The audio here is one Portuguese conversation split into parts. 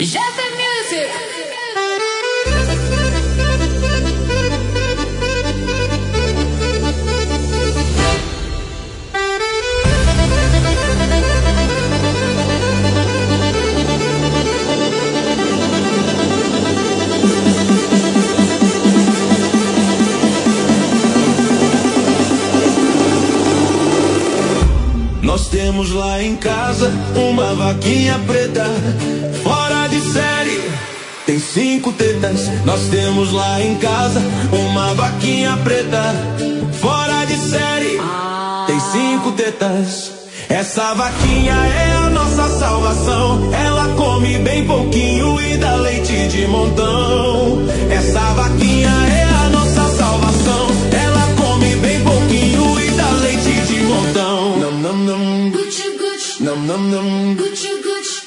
Jazzy Music. Nós temos lá em casa uma vaquinha preta, fora de série, tem 5 tetas. Nós temos lá em casa uma vaquinha preta, fora de série, tem 5 tetas. Essa vaquinha é a nossa salvação, ela come bem pouquinho e dá leite de montão. Essa vaquinha é a nossa salvação, ela come bem pouquinho e dá leite de montão. Nam nam nam, Gucci Gucci, nam nam nam, Gucci Gucci.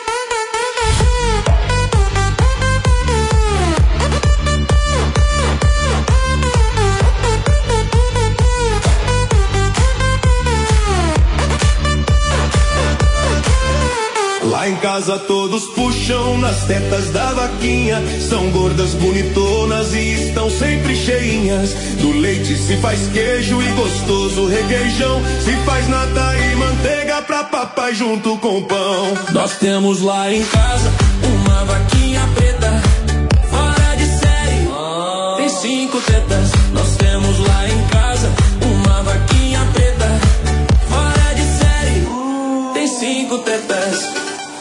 Lá em casa todos puxam nas tetas da vaquinha, são gordas, bonitonas e estão sempre cheinhas. Do leite se faz queijo e gostoso requeijão, se faz nata e manteiga pra papai junto com pão. Nós temos lá em casa uma vaquinha preta, fora de série, tem 5 tetas. Nós temos lá em casa uma vaquinha preta, fora de série, tem 5 tetas.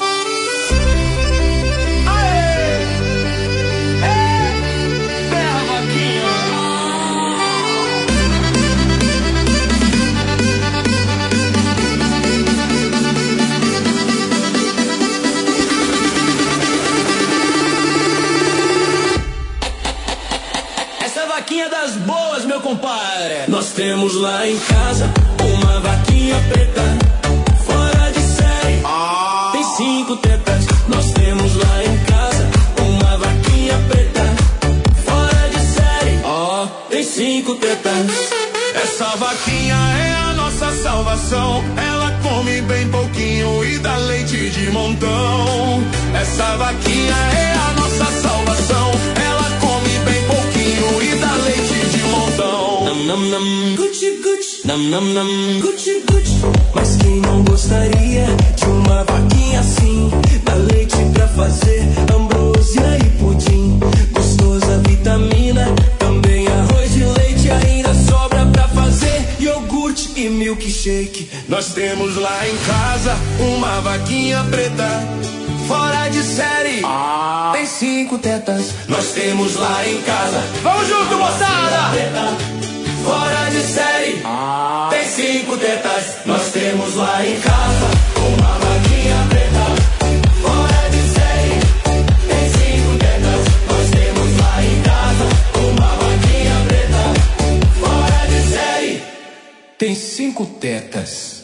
Vaquinha das boas, meu compadre. Nós temos lá em casa uma vaquinha preta, fora de série, tem 5 tetas. Nós temos lá em casa uma vaquinha preta, fora de série, tem 5 tetas. Essa vaquinha é a nossa salvação, ela come bem pouquinho e dá leite de montão. Essa vaquinha é a nossa salvação, ela come bem pouquinho e dá leite de montão. Nam nam nam, Gucci Gucci, nam nam nam, Gucci Gucci. Mas quem não gostaria de uma vaquinha assim? Dá leite pra fazer ambrosia e pudim, gostosa vitamina, também arroz de leite, ainda sobra pra fazer iogurte e milkshake. Nós temos lá em casa uma vaquinha preta, fora de série, tem 5 tetas. Nós temos lá em casa, vamos junto, moçada! Preta, fora de série, tem 5 tetas. Nós temos lá em casa uma vaquinha preta, fora de série, tem 5 tetas. Nós temos lá em casa uma vaquinha preta, fora de série, tem 5 tetas.